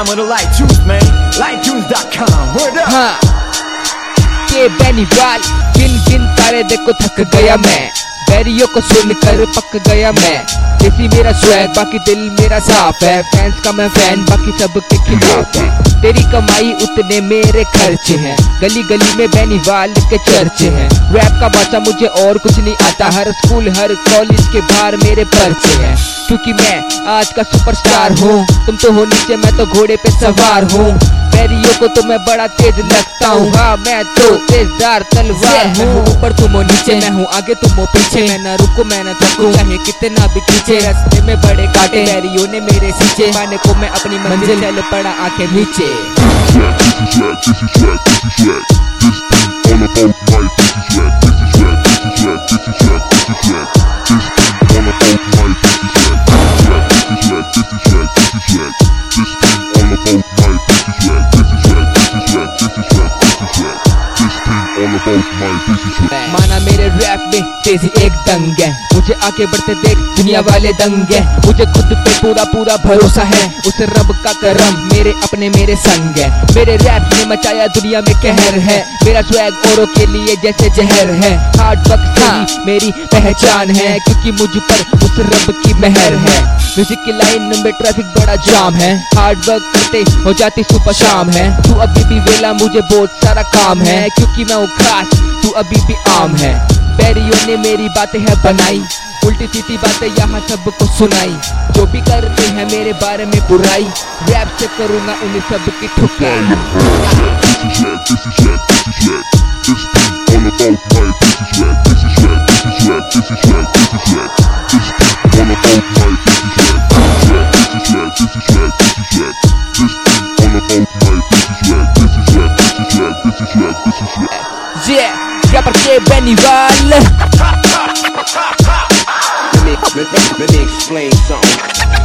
with a light tunes, man. Lighttunes.com. Word up. हाँ ये बेनीवाल गिन गिन तारे देखो थक गया मैं, बैरियों को सुनकर पक गया मैं। जैसी मेरा स्वैग बाकी दिल मेरा साफ है, फैंस का मैं फैन बाकी सबके खिलाफ है। तेरी कमाई उतने मेरे खर्चे हैं, गली गली में बेनीवाल के चर्चे हैं। रैप का भाषा मुझे और कुछ नहीं आता, हर स्कूल हर कॉलेज के बाहर मेरे पर्चे हैं। क्योंकि मैं आज का सुपरस्टार हूँ, तुम तो हो नीचे मैं तो घोड़े पे सवार हूँ। बैरियों को तो मैं बड़ा तेज लगता हूँ, हाँ मैं तो तेजदार तलवार हूँ। ऊपर तुम हो नीचे मैं हूँ आगे तुम हो पीछे, मैं न रुकूं मैं न थकूं चाहे कितना भी खींचे। रास्ते में बड़े कांटे बैरियों ने मेरे सींचे, पाने को मैं अपनी मंजिल चल पड़ा आंखें नीचे। माना मेरे रैप में तेजी एक दंग है, मुझे आगे बढ़ते देख दुनिया वाले दंग है। मुझे खुद पे पूरा पूरा भरोसा है, उस रब का करम मेरे अपने मेरे संग है। मेरे रैप ने मचाया दुनिया में कहर है, मेरा स्वैग औरों के लिए जैसे जहर है। हार्ड वर्क से मेरी पहचान है, क्योंकि मुझ पर उस रब की मेहर है। म्यूजिक की लाइन में ट्रैफिक बड़ा जाम है, हार्ड वर्क करते हो जाती सुबह शाम है। तू अभी भी वेला मुझे बहुत सारा काम है, क्योंकि मैं हूँ खास तू अभी भी आम है। बैरियों ने मेरी बातें है बनाई, उल्टी सीधी बातें यहाँ सबको सुनाई। जो भी करते हैं मेरे बारे में बुराई, रैप से करूँगा उन्हें सबकी ठुकाई। Yeah, rapper के Beniwal. Let me explain something.